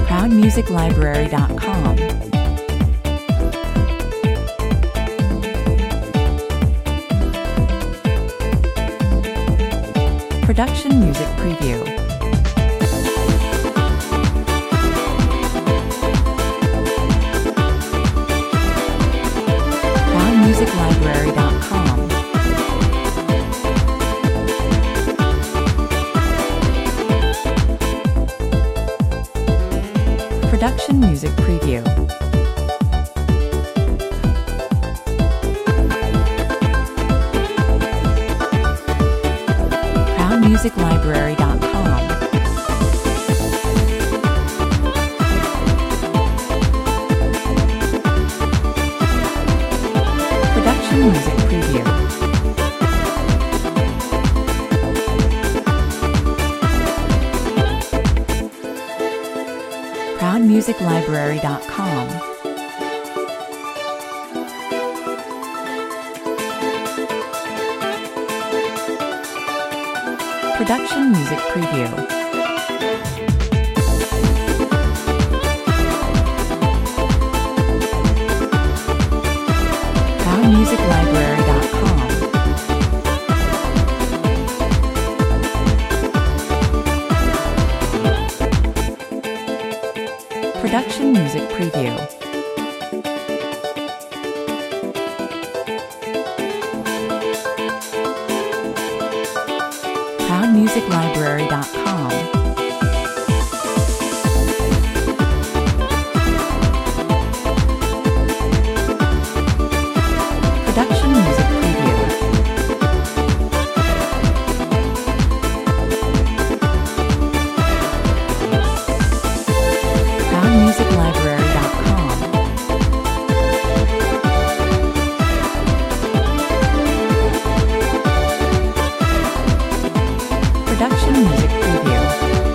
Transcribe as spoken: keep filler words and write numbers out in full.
proud music library dot com. Production Music Preview. proud music library dot com. Production Music Preview. proud music library dot com. Production Music Preview. proud music library dot com. Production Music Preview. proud music library dot com. Production Music Preview. proud music library dot com. Production Music Preview. proud music library dot com. Production Music Preview.